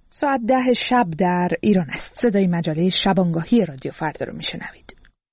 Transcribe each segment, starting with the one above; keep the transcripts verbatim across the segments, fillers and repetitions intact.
ساعت ده شب در ایران است. صدای مجله شبانگاهی رادیو فردا رو میشنوید.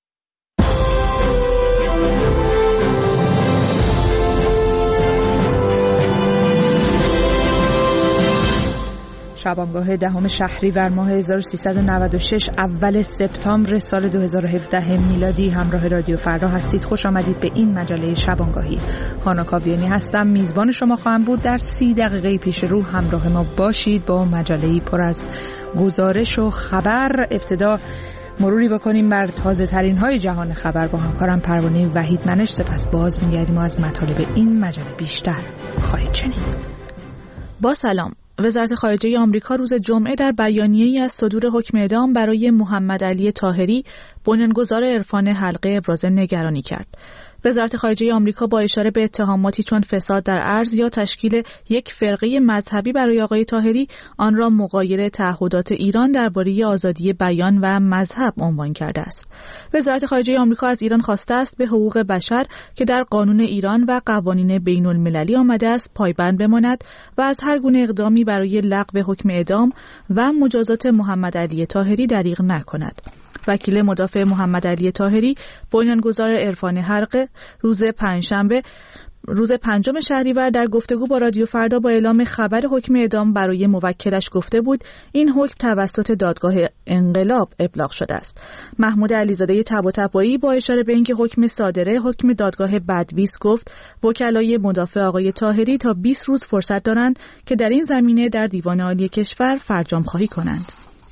شبانگاه دهم شهریور ماه هزار و سیصد و نود و شش اول سپتامبر سال دو هزار و هفده میلادی همراه رادیو فردا هستید. خوش آمدید به این مجله شبانگاهی. هانا کاویانی هستم، میزبان شما خواهم بود. در سی دقیقه پیش رو همراه ما باشید با مجله‌ای پر از گزارش و خبر. ابتدا مروری بکنیم بر تازه ترین های جهان خبر با همکارم پروانه وحید منش. سپس باز میگردیم و از مطالب این مجله بیشتر خواهید شنید. با سلام. وزارت خارجه آمریکا روز جمعه در بیانیه‌ای از صدور حکم اعدام برای محمد علی طاهری، بنیانگذار عرفان حلقه، ابراز نگرانی کرد. وزارت خارجه آمریکا با اشاره به اتهاماتی چون فساد در ارض یا تشکیل یک فرقه مذهبی برای آقای طاهری، آن را مغایر تعهدات ایران درباره آزادی بیان و مذهب عنوان کرده است. وزارت خارجه آمریکا از ایران خواسته است به حقوق بشر که در قانون ایران و قوانین بین المللی آمده است پایبند بماند و از هر گونه اقدامی برای لغو حکم اعدام و مجازات محمد علی طاهری دریغ نکند. وکیل مدافع محمد علی طاهری، بنیانگذار عرفان حلقه، روز پنجشنبه روز پنجم شهریور در گفتگو با رادیو فردا با اعلام خبر حکم اعدام برای موکلش گفته بود این حکم توسط دادگاه انقلاب ابلاغ شده است. محمود علیزاده طباطبایی با اشاره به اینکه حکم صادره حکم دادگاه بدویس گفت وکلای مدافع آقای طاهری تا بیست روز فرصت دارند که در این زمینه در دیوان عالی کشور فرجام خواهی کنند.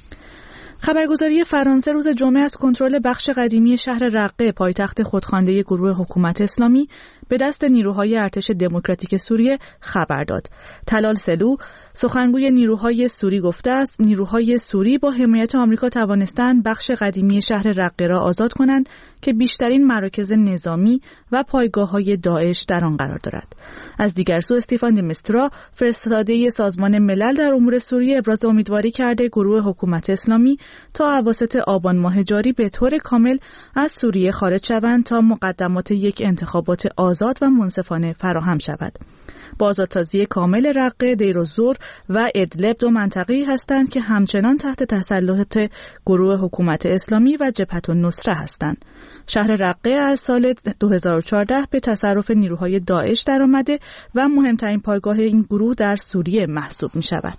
خبرگزاری فرانسه روز جمعه از کنترل بخش قدیمی شهر رقه، پایتخت خودخوانده گروه حکومت اسلامی، به دست نیروهای ارتش دموکراتیک سوریه خبر داد. طلال سلو، سخنگوی نیروهای سوری، گفته است نیروهای سوری با حمایت آمریکا توانستند بخش قدیمی شهر رقه را آزاد کنند که بیشترین مراکز نظامی و پایگاه‌های داعش در آن قرار دارد. از دیگر سو استیفان د مسترا، فرستاده سازمان ملل در امور سوریه، ابراز امیدواری کرده گروه حکومت اسلامی تا اواسط آبان ماه جاری به طور کامل از سوریه خارج شوند تا مقدمات یک انتخابات آزاد و منصفانه فراهم شود. با آزادسازی کامل رقه، دیرالزور و ادلب دو منطقه‌ای هستند که همچنان تحت تسلط گروه حکومت اسلامی و جبهة النصره هستند. شهر رقه از سال دو هزار و چهارده به تصرف نیروهای داعش درآمده و مهمترین پایگاه این گروه در سوریه محسوب می شود.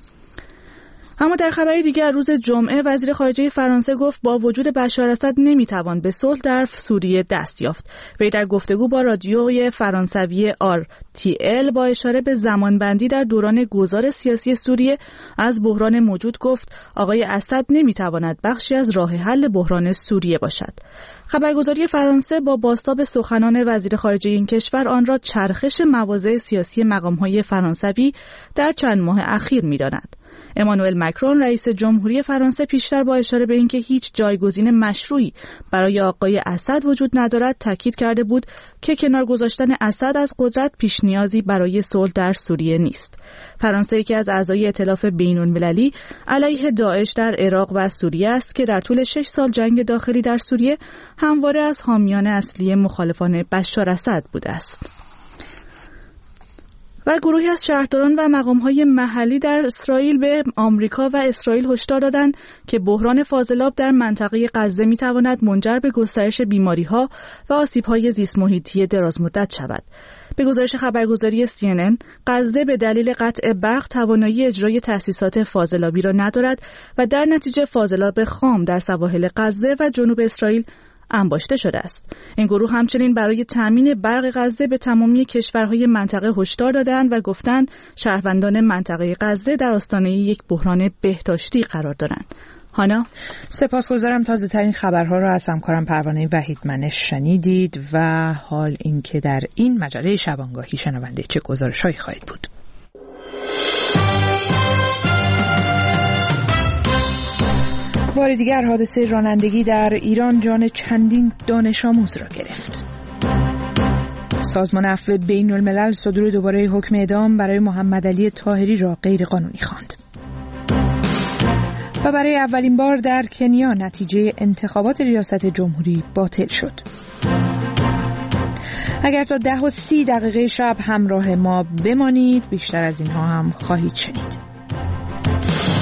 اما در خبری دیگر روز جمعه وزیر خارجه فرانسه گفت با وجود بشار اسد نمیتوان به صلح در سوریه دست یافت. وی در گفتگو با رادیوی فرانسوی آر تی ال با اشاره به زمانبندی در دوران گذار سیاسی سوریه از بحران موجود گفت آقای اسد نمیتواند بخشی از راه حل بحران سوریه باشد. خبرگزاری فرانسه با بازتاب سخنان وزیر خارجه این کشور آن را چرخش مواضع سیاسی مقام‌های فرانسوی در چند ماه اخیر می‌داند. امانوئل مکرون رئیس جمهوری فرانسه پیشتر با اشاره به اینکه هیچ جایگزین مشروعی برای آقای اسد وجود ندارد تاکید کرده بود که کنار گذاشتن اسد از قدرت پیش نیازی برای صلح در سوریه نیست. فرانسه یکی از اعضای ائتلاف بین‌المللی علیه داعش در عراق و سوریه است که در طول شش سال جنگ داخلی در سوریه همواره از حامیان اصلی مخالفان بشار اسد بوده است. و گروهی از شهرداران و مقام‌های محلی در اسرائیل به آمریکا و اسرائیل هشدار دادند که بحران فاضلاب در منطقه غزه می‌تواند منجر به گسترش بیماری‌ها و آسیب‌های زیست‌محیطی درازمدت شود. به گزارش خبرگزاری سی ان ان، غزه به دلیل قطع برق توانایی اجرای تأسیسات فاضلابی را ندارد و در نتیجه فاضلاب خام در سواحل غزه و جنوب اسرائیل انباشته شده است. این گروه همچنین برای تامین برق غزه به تمامی کشورهای منطقه هشدار دادند و گفتند شهروندان منطقه غزه در آستانه یک بحران بهداشتی قرار دارند. هانا، سپاسگزارم. تازه ترین خبرها را از همکارم پروانه وحید منش شنیدید و حال اینکه در این مجله شبانگاهی شنونده چه گزارش‌هایی خواهید بود. بار دیگر حادثه رانندگی در ایران جان چندین دانش آموز را گرفت. سازمان عفو بین الملل صدور دوباره حکم اعدام برای محمد علی طاهری را غیر قانونی خواند. و برای اولین بار در کنیا نتیجه انتخابات ریاست جمهوری باطل شد. اگر تا ده و سی دقیقه شب همراه ما بمانید بیشتر از اینها هم خواهید شنید.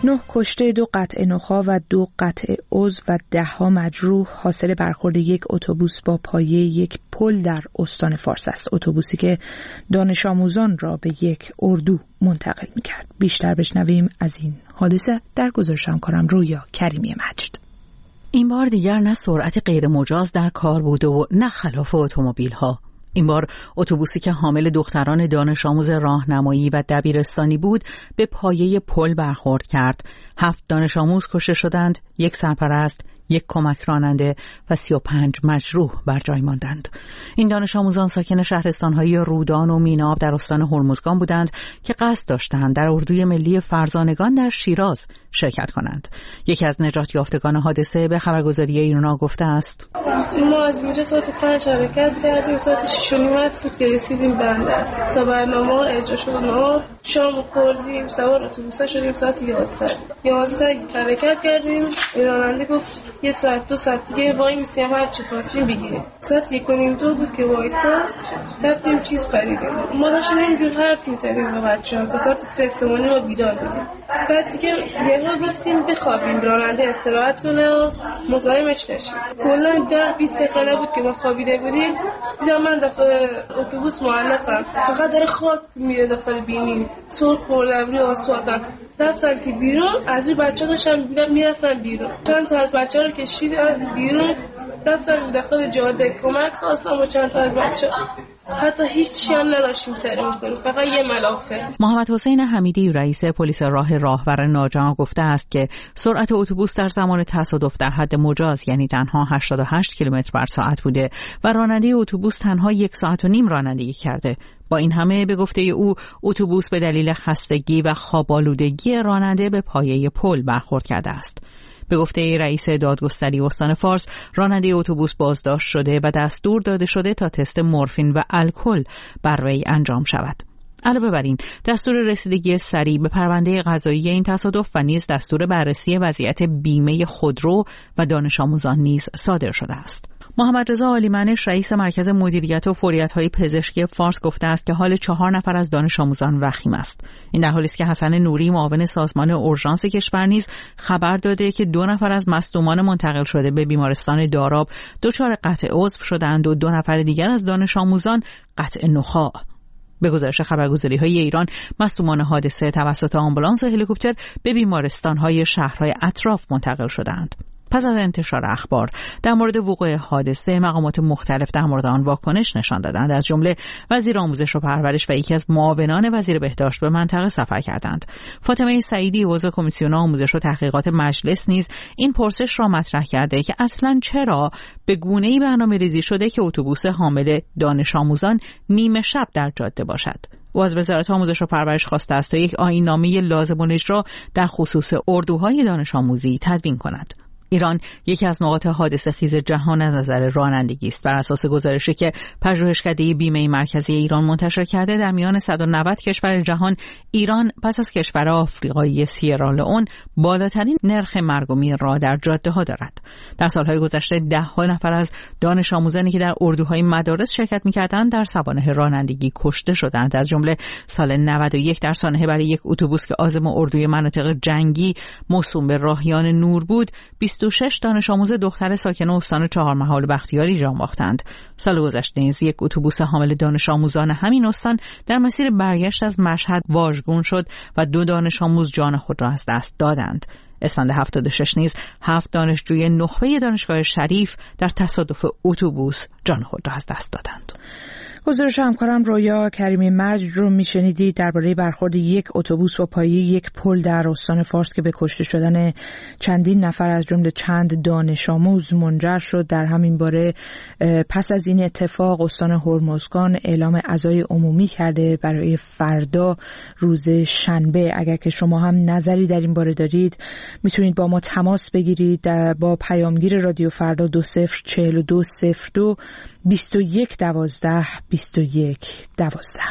نه کشته، دو قطع نخاع و دو قطع عضو و ده ها مجروح حاصل برخورد یک اتوبوس با پایه یک پل در استان فارس است. اتوبوسی که دانش آموزان را به یک اردو منتقل می‌کرد. بیشتر بشنویم از این حادثه در گزارش همکارم رویا کریمی مجد. این بار دیگر نه سرعت غیر مجاز در کار بود و نه خلاف اتومبیل‌ها. این بار اتوبوسی که حامل دختران دانش آموز راهنمایی و دبیرستانی بود به پایه پل برخورد کرد. هفت دانش آموز کشته شدند، یک سرپرست، یک کمک راننده و سی و پنج مجروح بر جای ماندند. این دانش آموزان ساکن شهرستان‌های رودان و میناب در استان هرمزگان بودند که قصد داشتند در اردوی ملی فرزانگان در شیراز شرکت کنند. یکی از نجات یافتگان حادثه به خبرگزاری ایرنا گفته است: ما از اینجا ساعت پنج حرکت کردیم، ساعت شش و نیم بود که رسیدیم بندر. تا برنامه اجرا شد ما شام خوردیم، سوار اتوبوسا شدیم، ساعت یازده یازده حرکت کردیم. راننده گفت یه ساعت دو ساعت دیگه وای میسیم هر چی خواستیم بگیریم. ساعت یک و نیم دو بود که وایسا رفتیم چیز خریدیم. ما داشتیم اینجور حرف میزدیم با بچه‌ها تا ساعت سه سه و نیم ما بیدار بودیم. بعد دیگه یهو گفتیم بخوابیم، راننده استراحت کنه و مزاحمش نشیم. کلا ده بیست دقیقه نبود که ما خوابیده بودیم، دیدم من داخل اتوبوس معلقم، فقط داره خاک میره داخل بینی، سر خوردم روی آسفالتم. رفتم که بیرون، از روی بچه‌ها داشتم میرفتم بیرون، چند تا از بچه‌ها رو کشیدم بیرون، رفتم داخل جاده کمک خواستم و چند تا از بچه‌ها حتی هیچی هم نداشتیم سرمون کنیم، فقط یه ملافه. محمد حسین حمیدی رئیس پلیس راه راهور ناجا گفته است که سرعت اتوبوس در زمان تصادف در حد مجاز یعنی تنها هشتاد و هشت کیلومتر بر ساعت بوده و راننده اتوبوس تنها یک ساعت و نیم رانندگی کرده. با این همه به گفته او اتوبوس به دلیل خستگی و خواب‌آلودگی راننده به پایه پل برخورد کرده است. به گفته رئیس دادگستری استان فارس، راننده اتوبوس بازداشت شده و دستور داده شده تا تست مورفین و الکل بر وی انجام شود. علاوه بر این، دستور رسیدگی سریع به پرونده قضایی این تصادف و نیز دستور بررسی وضعیت بیمه خودرو و دانش آموزان نیز صادر شده است. محمد رضا عالیمنش رئیس مرکز مدیریت و فوریت‌های پزشکی فارس گفته است که حال چهار نفر از دانش آموزان وخیم است. این در حالی است که حسن نوری معاون سازمان اورژانس کشور نیز خبر داده که دو نفر از مصدومان منتقل شده به بیمارستان داراب دچار قطع عضو شدند و دو نفر دیگر از دانش آموزان قطع نخاع. به گزارش خبرگزاری‌های ایران، مصدومان حادثه توسط آمبولانس و هلیکوپتر به بیمارستان‌های شهرهای اطراف منتقل شدند. پس از انتشار اخبار در مورد وقوع حادثه، مقامات مختلف در مورد آن واکنش نشان دادند. از جمله وزیر آموزش و پرورش و یکی از معاونان وزیر بهداشت به منطقه سفر کردند. فاطمه سعیدی عضو کمیسیون آموزش و تحقیقات مجلس نیز این پرسش را مطرح کرده که اصلاً چرا به گونه‌ای برنامه‌ریزی شده که اتوبوس حامل دانش آموزان نیمه شب در جاده باشد. و از وزارت آموزش و پرورش خواسته است تا یک آیین‌نامه لازم الاجرا در خصوص اردوهای دانش آموزی تدوین کند. ایران یکی از نقاط حادثه خیز جهان از نظر رانندگی است. بر اساس گزارشی که پژوهشکده بیمه مرکزی ایران منتشر کرده، در میان صد و نود کشور جهان ایران پس از کشور آفریقایی سیرالئون بالاترین نرخ مرگ و میر را در جاده‌ها دارد. در سالهای گذشته ده ها نفر از دانش آموزانی که در اردوهای مدارس شرکت می‌کردند در سوانح رانندگی کشته شدند. از جمله سال نود و یک در سانحه برای یک اتوبوس که عازم اردوی مناطق جنگی موسوم به راهیان نور بود، بیست و شش دانش آموز دختر ساکن استان چهارمحال بختیاری جان باختند. سال گذشته نیز یک اتوبوس حامل دانش آموزان همین استان در مسیر برگشت از مشهد واژگون شد و دو دانش آموز جان خود را از دست دادند. اسفند هفتاد و شش نیز هفت دانشجوی نخبه دانشگاه شریف در تصادف اتوبوس جان خود را از دست دادند. گزارش همکارم رویا کریمی مجد رو میشنیدید درباره برخورد یک اتوبوس با پایه یک پل در استان فارس که به کشته شدن چندین نفر از جمله چند دانش آموز منجر شد. در همین باره پس از این اتفاق استان هرمزگان اعلام عزای عمومی کرده برای فردا روز شنبه. اگر که شما هم نظری در این باره دارید میتونید با ما تماس بگیرید با پیامگیر رادیو فردا دو صفر چهل و دو صفر دو بیست و یک دوازده بیست و یک دوازده.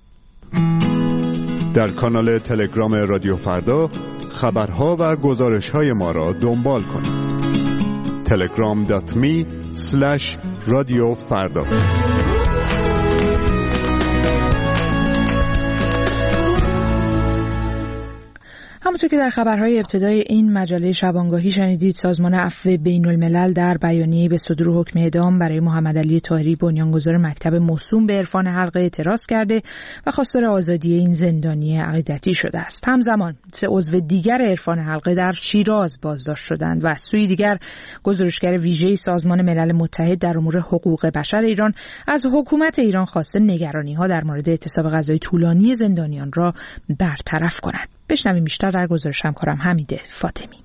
در کانال تلگرام رادیو فردا خبرها و گزارش‌های ما را دنبال کنید. تلگرام دات می اسلش رادیو فردا. همونطور که در خبرهای ابتدای این مجله شبانگاهی شنیدید، سازمان عفو بین الملل در بیانیه‌ای به صدور حکم اعدام برای محمد علی طاهری بنیانگذار مکتب موسوم به عرفان حلقه اعتراض کرده و خواستار آزادی این زندانی عقیدتی شده است. همزمان سه عضو دیگر عرفان حلقه در شیراز بازداشت شدند و از سوی دیگر گزارشگر ویژه سازمان ملل متحد در امور حقوق بشر ایران از حکومت ایران خواسته نگرانی‌ها در مورد اعتصاب غذایی طولانی زندانیان را برطرف کند. بشنویم بیشتر در گزارش همکارم حمید فاطمی.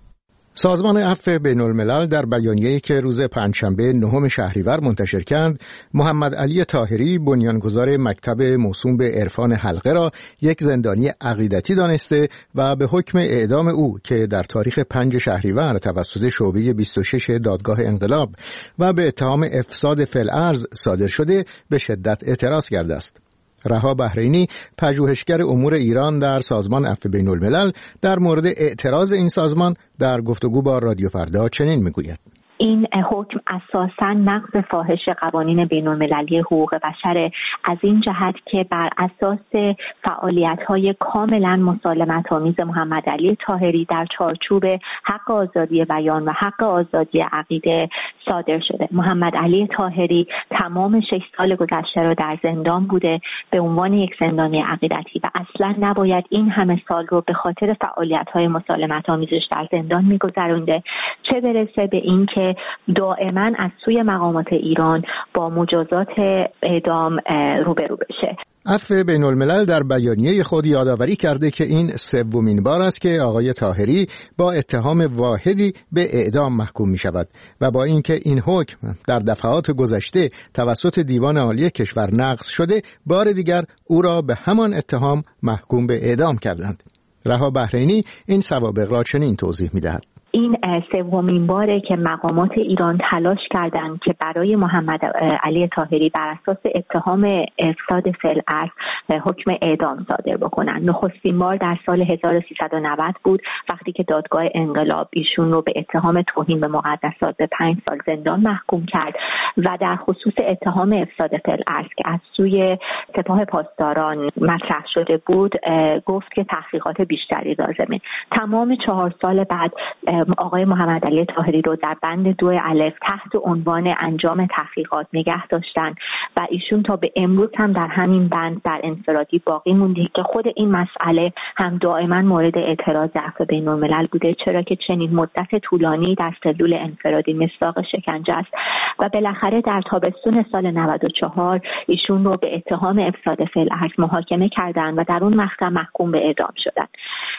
سازمان عفو بین الملل در بیانیه‌ای که روز پنجشنبه نهم شهریور منتشر کرد، محمد علی طاهری بنیانگذار مکتب موسوم به عرفان حلقه را یک زندانی عقیدتی دانسته و به حکم اعدام او که در تاریخ پنج شهریور توسط شعبه بیست و شش دادگاه انقلاب و به اتهام افساد فی‌الارض صادر شده به شدت اعتراض کرده است. رها بحرینی، پژوهشگر امور ایران در سازمان عفو بین الملل، در مورد اعتراض این سازمان در گفتگو با رادیو فردا چنین میگوید: این حکم اساساً نقض فاحش قوانین بین‌المللی حقوق بشر، از این جهت که بر اساس فعالیت‌های کاملاً مسالمت‌آمیز محمد علی طاهری در چارچوب حق آزادی بیان و حق آزادی عقیده صادر شده. محمد علی طاهری تمام شش سال گذشته را در زندان بوده به عنوان یک زندانی عقیدتی و اصلاً نباید این همه سال رو به خاطر فعالیت‌های مسالمت‌آمیزش در زندان می‌گذرونده، چه برسه به این که دائما از سوی مقامات ایران با مجازات اعدام روبرو بشه. عفو بین الملل در بیانیه خود یادآوری کرده که این سومین بار است که آقای طاهری با اتهام واحدی به اعدام محکوم می شود و با اینکه این حکم در دفعات گذشته توسط دیوان عالی کشور نقض شده، بار دیگر او را به همان اتهام محکوم به اعدام کردند. رها بحرینی این سوابق را چنین توضیح می دهد: این سومین باره که مقامات ایران تلاش کردند که برای محمد علی طاهری بر اساس اتهام افساد فی‌الارض حکم اعدام صادر بکنند. نخستین بار در سال هزار و سیصد و نود بود وقتی که دادگاه انقلاب ایشون رو به اتهام توهین به مقدسات به پنج سال زندان محکوم کرد و در خصوص اتهام افساد فی‌الارض که از سوی سپاه پاسداران مطرح شده بود گفت که تحقیقات بیشتری لازمه. تمام چهار سال بعد آقای محمد علی طاهری رو در بند دو الف تحت عنوان انجام تحقیقات نگه داشتن و ایشون تا به امروز هم در همین بند در انفرادی باقی مونده که خود این مسئله هم دائما مورد اعتراض عفو بین الملل بوده، چرا که چنین مدت طولانی در سلول انفرادی مصداق شکنجه است و بالاخره در تابستون سال نود و چهار ایشون رو به اتهام افساد فی‌الارض محاکمه کردن و در اون مقطع محکوم به اعدام شدن.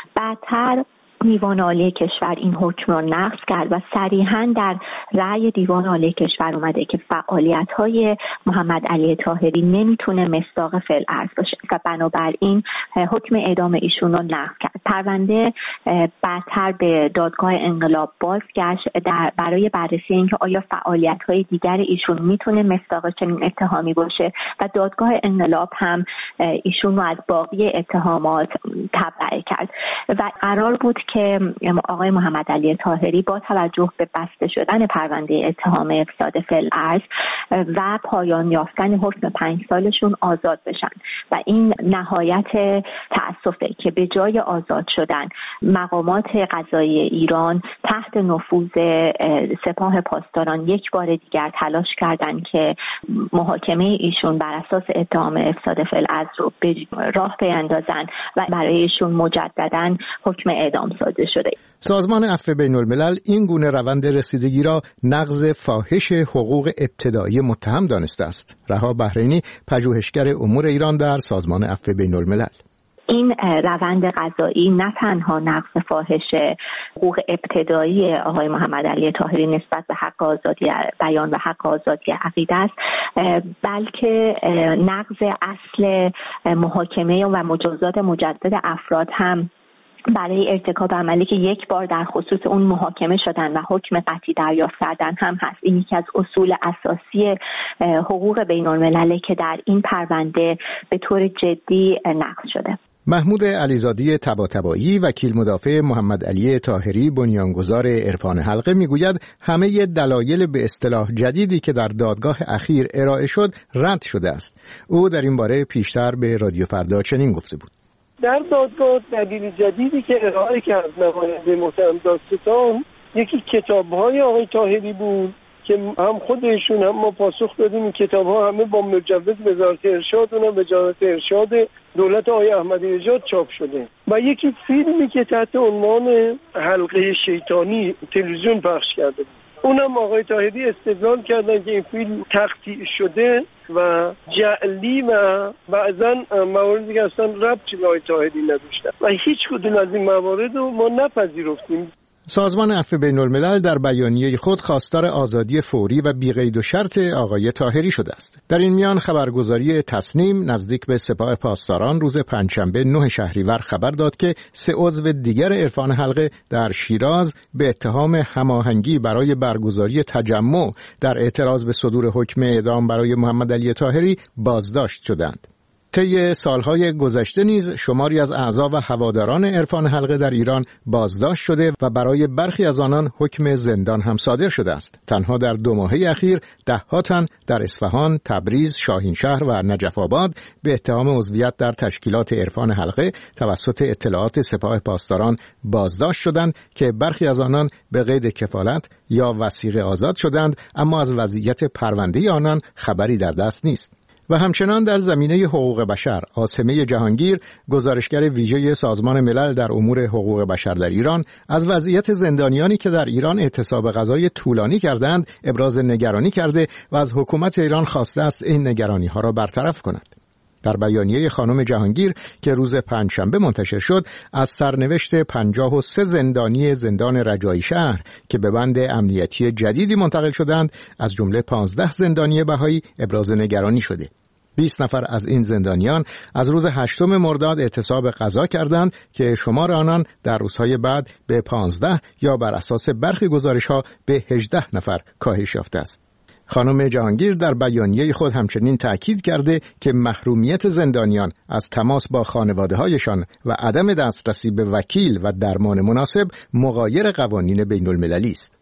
بعدتر دیوان عالی کشور این حکم را نقض کرد و صریحاً در رأی دیوان عالی کشور اومده که فعالیت‌های محمد علی طاهری نمیتونه مصداق فی‌الارض باشه و بنابراین حکم اعدام ایشون را نقض کرد. پرونده بعدتر به دادگاه انقلاب بازگشت در برای بررسی اینکه آیا فعالیت‌های دیگر ایشون میتونه مصداق چنین اتهامی باشه و دادگاه انقلاب هم ایشون رو از باقی اتهامات تبرئه کرد و قرار بود که آقای محمد علی طاهری با توجه به بسته شدن پرونده اتهام افساد فی‌الارض و پایان یافتن حکم پنج سالشون آزاد بشن و این نهایت تأسفه که به جای آزاد شدن مقامات قضایی ایران تحت نفوذ سپاه پاسداران یک بار دیگر تلاش کردند که محاکمه ایشون بر اساس اتهام افساد فی‌الارض رو به راه بیندازن و برای ایشون مجددا حکم اعدام صادر شده. سازمان عفو بین الملل این گونه روند رسیدگی را نقض فاحش حقوق ابتدایی متهم دانسته است. رها بحرینی، پژوهشگر امور ایران در سازمان عفو بین الملل: این روند قضایی نه تنها نقض فاحش حقوق ابتدایی آقای محمد علی طاهری نسبت به حق آزادی بیان و حق آزادی عقیده است، بلکه نقض اصل محاکمه و مجازات مجدد افراد هم برای ارتکاب عملی که یک بار در خصوص اون محاکمه شدن و حکم قطعی دریافت کردن هم هست. این یکی از اصول اساسی حقوق بین الملل که در این پرونده به طور جدی نقض شده. محمود علیزاده طباطبایی، وکیل مدافع محمد علی طاهری بنیانگذار عرفان حلقه، میگوید همه دلایل به اصطلاح جدیدی که در دادگاه اخیر ارائه شد رد شده است. او در این باره پیشتر به رادیو فردا چنین گفته بود: در دادگاه دلیل جدیدی که ارائه کرد نماینده محترم دادستان یکی کتاب‌های آقای طاهری بود که هم خودشون هم ما پاسخ دادیم. این کتاب‌ها همه با مجوز وزارت ارشاد و وزارت ارشاد دولت آقای احمدی نژاد چاپ شده. و یکی فیلمی که تحت عنوان حلقه شیطانی تلویزیون پخش کرده بود، اونم آقای طاهری استدلال کردن که این فیلم تقطیع شده و جعلی و بعضا مواردی که اصلا ربطی به آقای طاهری نداشتن و هیچ کدوم از این موارد رو ما نپذیرفتیم. سازمان عفو بین الملل در بیانیه خود خواستار آزادی فوری و بی‌قید و شرط آقای طاهری شده است. در این میان خبرگزاری تصنیم نزدیک به سپاه پاسداران روز پنجشنبه نه شهریور خبر داد که سه عضو دیگر عرفان حلقه در شیراز به اتهام هماهنگی برای برگزاری تجمع در اعتراض به صدور حکم اعدام برای محمد علی طاهری بازداشت شدند. طی سالهای گذشته نیز شماری از اعضا و هواداران عرفان حلقه در ایران بازداشت شده و برای برخی از آنان حکم زندان هم صادر شده است. تنها در دو ماهه اخیر ده‌ها تن در اصفهان، تبریز، شاهینشهر و نجف آباد به اتهام عضویت در تشکیلات عرفان حلقه توسط اطلاعات سپاه پاسداران بازداشت شدند که برخی از آنان به قید کفالت یا وثیقه آزاد شدند، اما از وضعیت پرونده آنان خبری در دست نیست. و همچنان در زمینه حقوق بشر، عاصمه جهانگیر، گزارشگر ویژه سازمان ملل در امور حقوق بشر در ایران، از وضعیت زندانیانی که در ایران اعتصاب غذایی طولانی کردند ابراز نگرانی کرده و از حکومت ایران خواسته است این نگرانی ها را برطرف کند. در بیانیه خانم جهانگیر که روز پنجشنبه منتشر شد، از سرنوشت پنجاه و سه زندانی زندان رجایی شهر که به بند امنیتی جدیدی منتقل شدند، از جمله پانزده زندانی بهایی ابراز نگرانی شده. بیست نفر از این زندانیان از روز هشتم مرداد اعتصاب غذا کردند که شمار آنان در روزهای بعد به پانزده یا بر اساس برخی گزارش‌ها به هجده نفر کاهش یافته است. خانم جهانگیر در بیانیه خود همچنین تأکید کرده که محرومیت زندانیان از تماس با خانواده‌هایشان و عدم دسترسی به وکیل و درمان مناسب مغایر قوانین بین المللی است.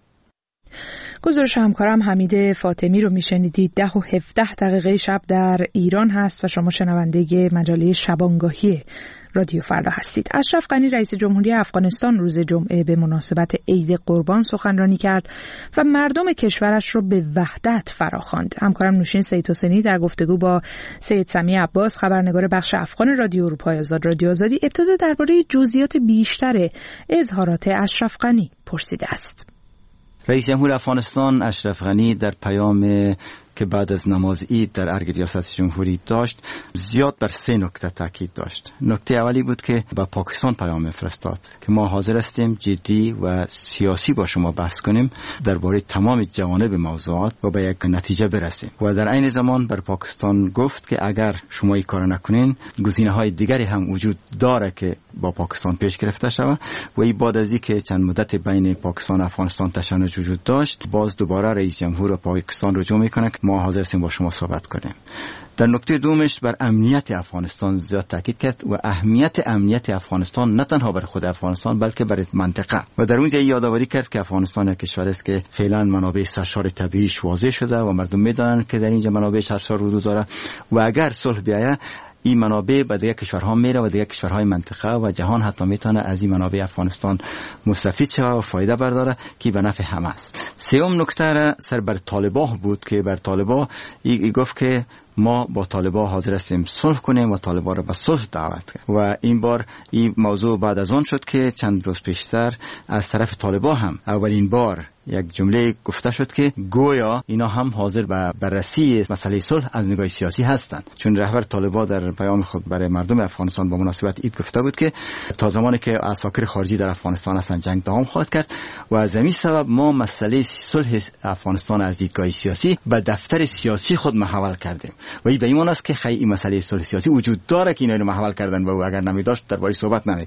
گزارش همکارم حمید فاطمی رو میشنیدید. ده و هفده دقیقه شب در ایران هست و شما شنونده مجله شبانگاهی رادیو فردا هستید. اشرف غنی رئیس جمهوری افغانستان روز جمعه به مناسبت عید قربان سخنرانی کرد و مردم کشورش رو به وحدت فراخواند. همکارم نوشین سید حسینی در گفتگو با سید سمیع عباس خبرنگار بخش افغان رادیو اروپای آزاد رادیو آزادی ابتدا درباره جزئیات بیشتر اظهارات اشرف غنی پرسیده است. رئیس جمهور افغانستان اشرف غنی در پیام که بعد از نماز عید در ارگ ریاست جمهوری داشت زیاد بر سه نکته تاکید داشت. نکته اولی بود که با پاکستان پیام فرستاد که ما حاضر هستیم جدی و سیاسی با شما بحث کنیم درباره تمام جوانب موضوعات و به یک نتیجه برسیم و در عین زمان بر پاکستان گفت که اگر شما این کار نکنین گزینه‌های دیگری هم وجود داره که با پاکستان پیش گرفته شود و این بعد از اینکه چند مدت بین پاکستان و افغانستان تشنج وجود داشت باز دوباره رئیس جمهور پاکستان رجوع میکنه که ما حاضر هستیم با شما صحبت کنیم. در نکته دومش بر امنیت افغانستان زیاد تاکید کرد و اهمیت امنیت افغانستان نه تنها بر خود افغانستان بلکه بر منطقه و در اونجا یادآوری کرد که افغانستان یک کشور است که فعلا منابع سرشار طبیعیش واضح شده و مردم میدونن که در اینجا منابع سرشار وجود داره و اگر صلح بیاید این منابع به دیگر کشورها میره و دیگر کشورهای منطقه و جهان حتی میتونه از این منابع افغانستان مستفید شود و فایده برداره که به نفع همه است. سوم نکته را سر بر طالبان بود که بر طالبان ای گفت که ما با طالبان حاضر هستیم صلح کنیم و طالبان را به صلح دعوت کنیم و این بار این موضوع بعد از آن شد که چند روز پیشتر از طرف طالبان هم اولین بار یک جمله گفته شد که گویا اینا هم حاضر به بررسی مسئله صلح از نگاه سیاسی هستند، چون رهبر طالبان در پیام خود برای مردم افغانستان با مناسبت عید گفته بود که تا زمانی که عساکر خارجی در افغانستان هستند جنگ دوام خواهد کرد و از همین سبب ما مسئله صلح افغانستان از دیدگاه سیاسی به دفتر سیاسی خود محول کردیم و این به این معنی است که خیلی مسئله صلح سیاسی وجود داره که اینا رو محول کردن و اگر نمی‌داشت درباره صحبت نمی‌کرد. آقای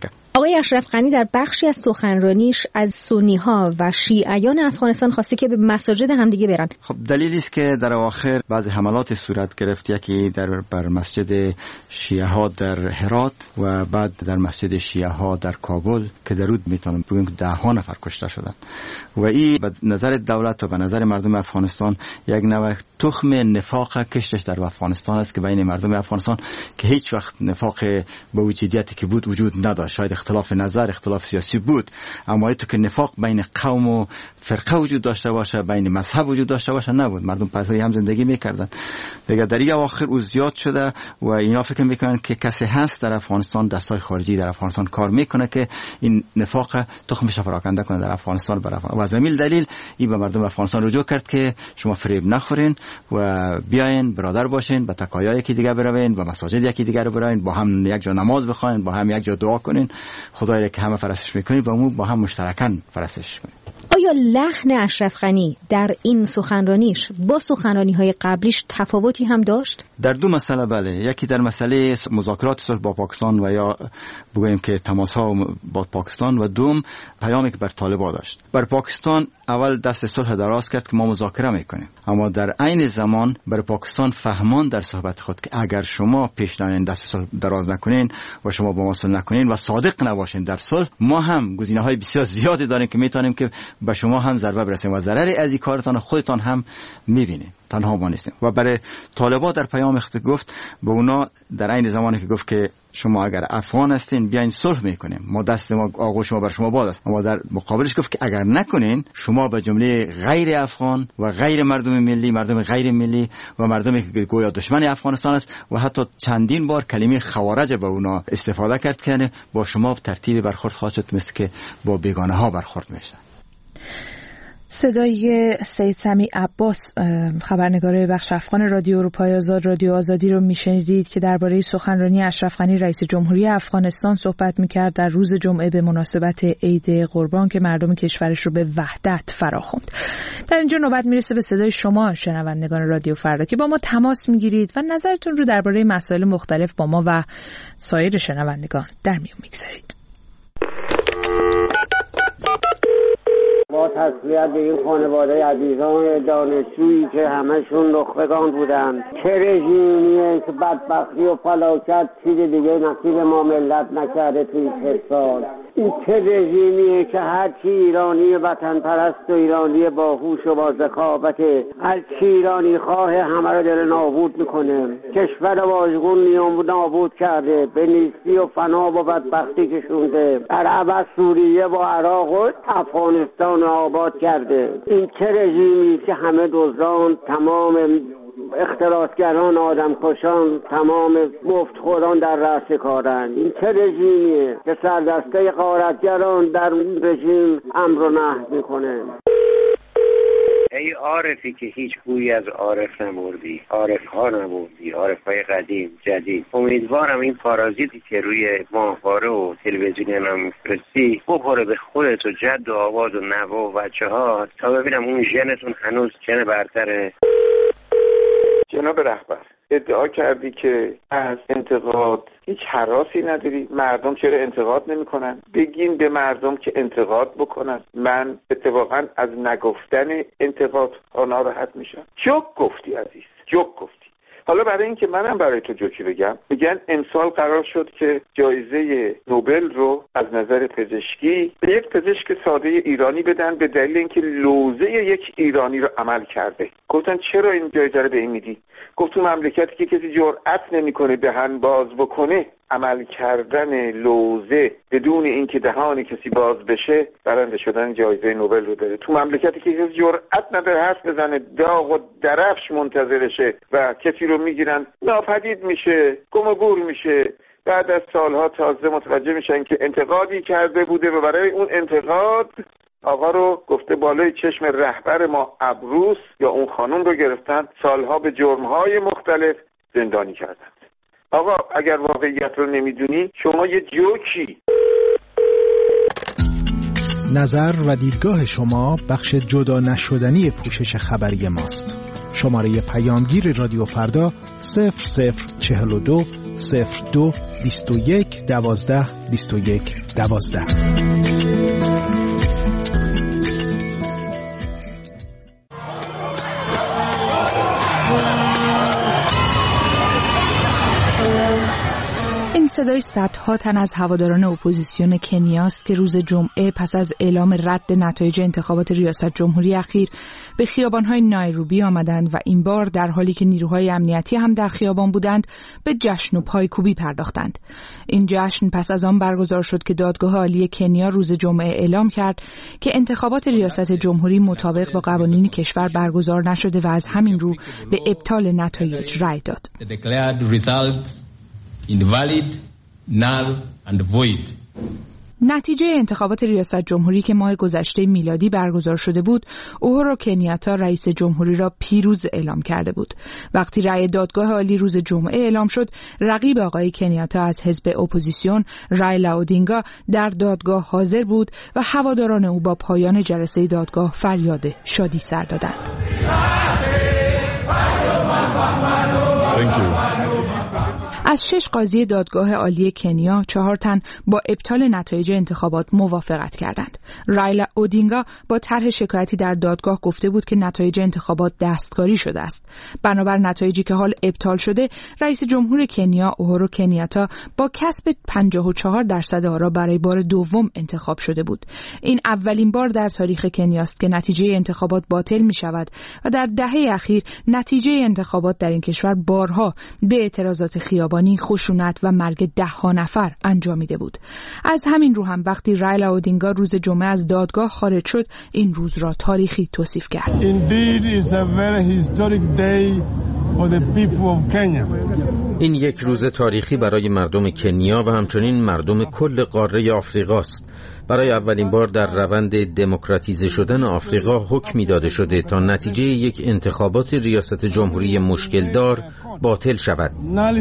آقای اشرف غنی در بخشی از سخنرانیش از سنی‌ها و شیعیان افغانستان خواسته که به مساجد همدیگه برن. خب دلیلی است که در آخر بعضی حملات صورت گرفت، یکی در بر مسجد شیعه ها در هرات و بعد در مسجد شیعه ها در کابل که درود میتونم بگم که ده ها نفر کشته شدند و این به نظر دولت و به نظر مردم افغانستان یک نوع تخم نفاق کشتش در افغانستان است که بین مردم افغانستان که هیچ وقت نفاق به وجودیتی که بود وجود نداشت. شاید اختلاف نظر، اختلاف سیاسی بود، اما تو که نفاق بین قوم و فرقه وجود داشته باشه، بین مذهب وجود داشته باشه نبود. مردم پرهای هم زندگی میکردن. دیگه در این اواخر او زیاد شده و اینا فکر میکنن که کسی هست در افغانستان، دستای خارجی در افغانستان کار میکنه که این نفاق تخمش پراکنده کنه در افغانستان. برای و زمین دلیل این به مردم افغانستان رجوع کرد که شما فریب نخورین و بیاین برادر باشین، به تقایا یکی دیگه بروین، به مساجد یکی دیگه رو برین، با هم یک جا نماز بخواین، با هم یک جا دعا کنین، خدایی را که همه پرستش میکنین با ما با هم مشترکاً پرستش کنین. آیا لحن اشرف غنی در این سخنرانیش با سخنرانی‌های قبلیش تفاوتی هم داشت؟ در دو مسئله بله. یکی در مسئله مذاکرات صلح با پاکستان و یا بگوییم که تماس‌ها با پاکستان و دوم پیامی که بر طالبان داشت. بر پاکستان اول دست صلح دراز کرد که ما مذاکره میکنیم، اما در عین زمان بر پاکستان فهمان در صحبت خود که اگر شما پیشنهاد دست صلح دراز نکنین و شما با ما صلح نکنین و صادق نباشین در صلح، ما هم گزینه‌های بسیار زیادی داریم که میتونیم که به شما هم ضربه برسیم و ضرر از این کارتان خودتان هم میبینید. تنها ما نیستیم. و برای طالبان در پیام خود گفت به اونا در عین زمانی که گفت که شما اگر افغان هستین بیاین صلح میکنیم، ما دست ما آغوش ما بر شما باز است، اما در مقابلش گفت که اگر نکنین شما به جمله غیر افغان و غیر مردم ملی، مردم غیر ملی و مردمی که گویا دشمن افغانستان است و حتی چندین بار کلمه خوارج به اونا استفاده کرد که با شما ترتیب برخورد خواهد شد مثل که با بیگانه ها برخورد میشه. صدای سید سمیع عباس خبرنگار بخش افغان رادیو اروپای آزاد رادیو آزادی رو میشنیدید که درباره سخنرانی اشرف غنی رئیس جمهوری افغانستان صحبت میکرد در روز جمعه به مناسبت عید قربان که مردم کشورش رو به وحدت فراخوند. در اینجا نوبت میرسه به صدای شما شنوندگان رادیو فردا که با ما تماس میگیرید و نظرتون رو درباره مسائل مختلف با ما و سایر شنوندگان در میون میگذارید. با تسلیت به این خانواده عزیزان دانشجویی که همشون نخبگان بودن، چه رژیمیه که بدبختی و فلاکت چیز دیگه نصیب ما ملت نکرده توی این سال. این چه رژیمیه که هرچی ایرانی وطن پرست و ایرانی باهوش و با ذکاوت، هرچی ایرانی خواه همه رو داره نابود میکنه. کشور واژگون نیام نابود کرده، به نیستی و فنا و بدبختی کشونده، در عوض سوریه و عراق و افغانستان آباد کرده. این چه رژیمی که همه دزدان، تمام اختلاسگران، آدمکشان، تمام مفتخوران در رأس کارن. این چه رژیمیه که سردسته غارتگران در رژیم امر و نهی میکنه. ای عارفی که هیچ بویی از عارف نمردی، عارف ها نمردی، عارف های قدیم جدید. امیدوارم این پارازیتی که روی ماهواره و تلویزیون هم میفرستی بخوره به خودت و جد و آباد و نوا و بچه ها تا ببینم اون ژنتون هنوز ژن برتره. جناب رهبر، ادعا کردی که از انتقاد هیچ هراسی نداری. مردم چرا انتقاد نمی کنن؟ بگین به مردم که انتقاد بکنن. من اتفاقا از نگفتن انتقاد ها ناراحت میشم. جوک گفتی عزیز، جوک گفتی. حالا برای اینکه منم برای تو جوکی بگم، میگن امسال قرار شد که جایزه نوبل رو از نظر پزشکی به یک پزشک ساده ایرانی بدن به دلیل اینکه لوزه یک ایرانی رو عمل کرده. گفتن چرا این جایزه رو به این میدی؟ گفت تو مملکتی که کسی جرئت نمیکنه دهن باز بکنه، عمل کردن لوزه بدون اینکه دهان کسی باز بشه برنده شدن جایزه نوبل رو داره. تو مملکتی که کسی جرئت نداره حرف بزنه، داغ و درفش منتظرشه و کسی رو میگیرن ناپدید میشه، گم و گور میشه. بعد از سالها تازه متوجه میشن که انتقادی کرده بوده و برای اون انتقاد آقا رو گفته بالای چشم رهبر ما ابروس یا اون خانم رو گرفتن، سالها به جرمهای مختلف زندانی کردن. آقا اگر واقعیت رو نمیدونی شما یه جوکی. نظر و دیدگاه شما بخش جدا نشدنی پوشش خبری ماست. شماره پیامگیر رادیو فردا صفر صفر چهل و دو صفر دو بیست و یک دوازده بیست و یک دوازده. صدای صدها تن از هواداران اپوزیسیون کنیاست که روز جمعه پس از اعلام رد نتایج انتخابات ریاست جمهوری اخیر به خیابان‌های نایروبی آمدند و این بار در حالی که نیروهای امنیتی هم در خیابان بودند به جشن و پایکوبی پرداختند. این جشن پس از آن برگزار شد که دادگاه عالی کنیا روز جمعه اعلام کرد که انتخابات ریاست جمهوری مطابق با قوانین کشور برگزار نشده و از همین رو به ابطال نتایج رأی داد. Invalid, null and void. نتیجه انتخابات ریاست جمهوری که ماه گذشته میلادی برگزار شده بود، اوهورو کنیاتا رئیس جمهوری را پیروز اعلام کرده بود. وقتی رأی دادگاه عالی روز جمعه اعلام شد، رقیب آقای کنیاتا از حزب اپوزیسیون رایلا اودینگا در دادگاه حاضر بود و هواداران او با پایان جلسه دادگاه فریاد شادی سر دادند. از شش قاضی دادگاه عالی کنیا چهار تن با ابطال نتایج انتخابات موافقت کردند. رایلا اودینگا با طرح شکایتی در دادگاه گفته بود که نتایج انتخابات دستکاری شده است. بنابر نتایجی که حال ابطال شده، رئیس جمهور کنیا اوهورو کنیاتا با کسب پنجاه و چهار درصد آرا برای بار دوم انتخاب شده بود. این اولین بار در تاریخ کنیاست که نتیجه انتخابات باطل می شود و در دهه اخیر نتیجه انتخابات در این کشور بارها به اعتراضات خیابانی، خشونت و مرگ ده ها نفر انجامیده بود. از همین رو هم وقتی رایلا اودینگا روز جمعه از دادگاه خارج شد، این روز را تاریخی توصیف کرد. این یک روز تاریخی برای مردم کنیا و همچنین مردم کل قاره آفریقاست. برای اولین بار در روند دموکراتیزه شدن آفریقا حکمی داده شده تا نتیجه یک انتخابات ریاست جمهوری مشکل دار باطل شود.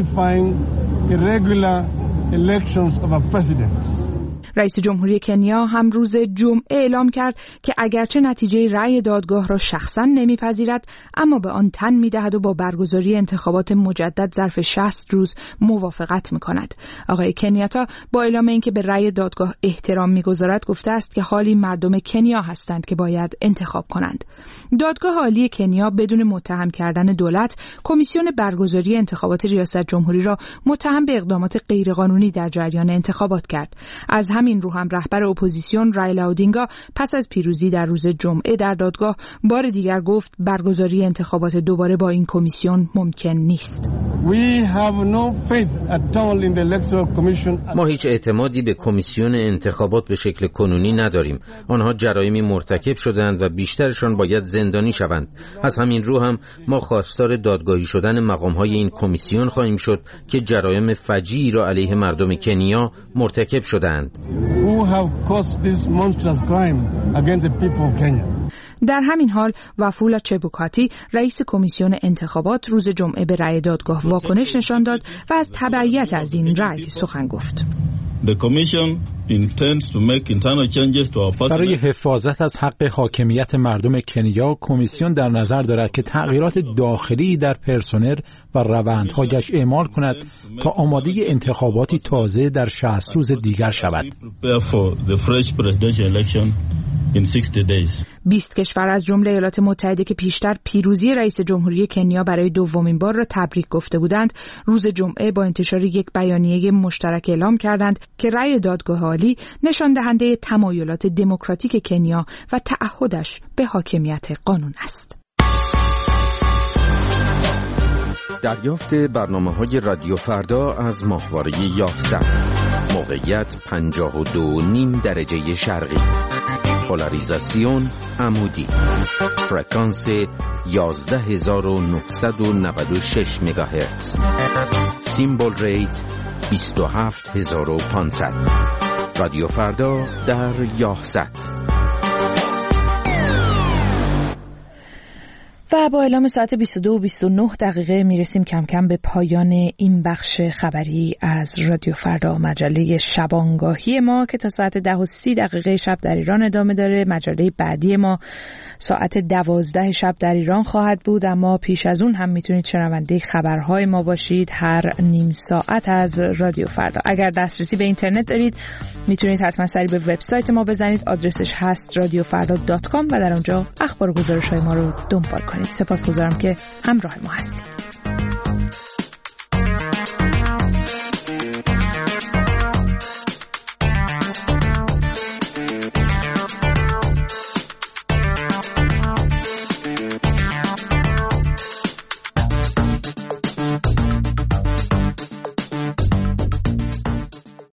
رئیس جمهوری کنیا هم روز جمعه اعلام کرد که اگرچه نتیجه رأی دادگاه را شخصاً نمیپذیرد، اما به آن تن میدهد و با برگزاری انتخابات مجدد ظرف شصت روز موافقت میکند. آقای کنیاتا با اعلام اینکه به رأی دادگاه احترام میگذارد گفته است که حالی مردم کنیا هستند که باید انتخاب کنند. دادگاه عالی کنیا بدون متهم کردن دولت، کمیسیون برگزاری انتخابات ریاست جمهوری را متهم به اقدامات غیرقانونی در جریان انتخابات کرد. از همین رو هم رهبر اپوزیسیون رایلا اودینگا پس از پیروزی در روز جمعه در دادگاه بار دیگر گفت برگزاری انتخابات دوباره با این کمیسیون ممکن نیست. ما هیچ اعتمادی به کمیسیون انتخابات به شکل کنونی نداریم. آنها جرایمی مرتکب شدند و بیشترشان باید زندانی شوند. از همین رو هم ما خواستار دادگاهی شدن مقام‌های این کمیسیون خواهیم شد که جرایم فجیعی را علیه مردم کنیا مرتکب شدند. در همین حال وافولا چبوکاتی رئیس کمیسیون انتخابات روز جمعه به رأی دادگاه واکنش نشان داد و از تبعیت از این رأی سخن گفت. برای حفاظت از حق حاکمیت مردم کنیا، کمیسیون در نظر دارد که تغییرات داخلی در پرسنل و روندهایش اعمال کند تا آماده انتخاباتی تازه در شصت روز دیگر شود. بیست کشور از جمله ایالات متحده که پیشتر پیروزی رئیس جمهوری کنیا برای دومین بار را تبریک گفته بودند، روز جمعه با انتشار یک بیانیه مشترک اعلام کردند که رأی دادگاه عالی نشان دهنده تمایلات دموکراتیک کنیا و تعهدش به حاکمیت قانون است. دریافت برنامه‌های رادیو فردا از ماهواره یازده. موقعیت پنجاه و دو نیم درجه شرقی. پولاریزاسیون عمودی. فرکانس یازده هزار و نهصد و نود و شش مگاهرتز. سیمبل ریت بیست و هفت هزار و پانصد. رادیو فردا در یازده. و با اعلام ساعت بیست و دو و بیست و نه دقیقه میرسیم کم کم به پایان این بخش خبری از رادیو فردا، مجله شبانگاهی ما که تا ساعت ده و سی دقیقه شب در ایران ادامه داره. مجله بعدی ما ساعت دوازده شب در ایران خواهد بود، اما پیش از اون هم میتونید شنونده خبرهای ما باشید هر نیم ساعت از رادیو فردا. اگر دسترسی به اینترنت دارید میتونید حتما سری به وبسایت ما بزنید، آدرسش هست رادیو فردا دات کام و در اونجا اخبار و گزارش‌های ما رو دنبال کنید. سپاسگزارم که همراه ما هستید.